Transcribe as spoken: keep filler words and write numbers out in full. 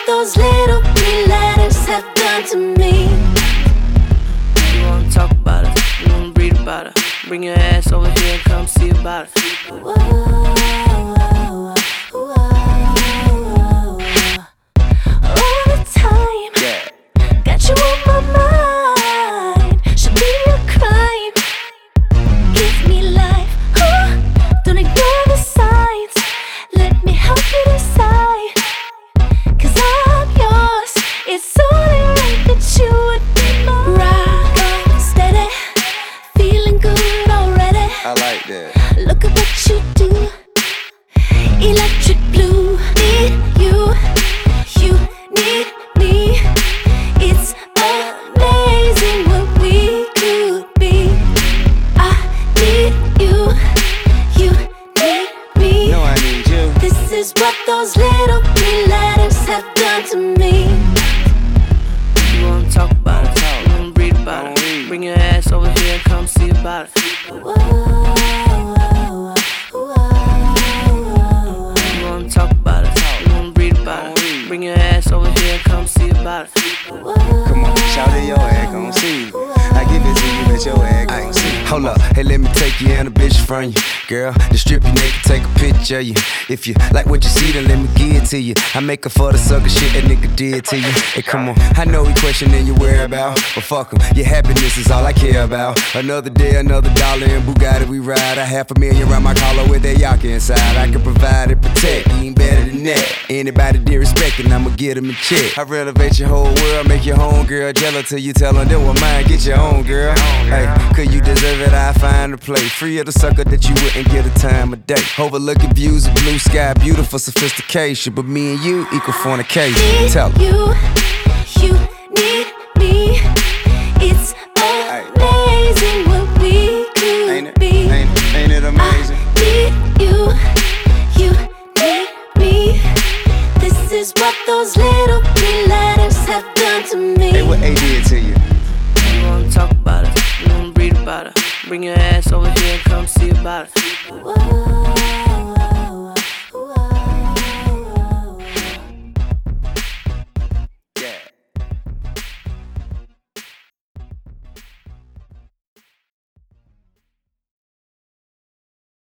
those little three letters have done to me. You wanna talk about it, you wanna read about it. Bring your ass over here and come see about it. Whoa, whoa, whoa, whoa. All the time, Yeah. got you on my mind. Should be a crime. Give me life, huh? Don't ignore the signs. Let me help you decide. Cause I'm yours. It's only right that you would be mine. Rock on steady, feeling good already. I like that. Look at what you do. Electric blue. Need you, you need me. It's amazing what we could be. I need you, you need me. No, I need you. This is what those little three letters have done to me. You wanna talk about it, you wanna read about Don't read. it. Bring your ass over here and come see about it. Whoa, whoa, whoa. You wanna talk about it, you wanna read about Don't it. read. Bring your ass over here and come see about it. Come on, shout it, your ass gon' see. I give it to you, but your ass gon' see. Hold up, hey, let me take you and a bitch from you. Girl, the strip you naked, take a picture of you. If you like what you see, then let me give it to you. I make her for the sucker shit that nigga did to you. Hey, come on, I know he questioning your whereabouts, but fuck him, your happiness is all I care about. Another day, another dollar in Bugatti we ride. A half a million around my collar with that Yaka inside. I can provide and protect, you ain't better than that. Anybody disrespecting, I'ma get him a check. I renovate your whole world, make your home girl jealous till you tell her that was mine, get your own girl. Hey, could you deserve it? I find a play. Free of the sucker that you wouldn't get a time of day. Overlooking views of blue sky, beautiful sophistication. But me and you equal fornication. Tell 'em. You, you need me. It's amazing what we Ain't could it? be. Ain't, ain't it amazing? I need you, you need me. This is what those little three letters have done to me. Hey, what A did to you? You wanna talk about it, you wanna read about it. Bring your ass over here and come see about it. Whoa.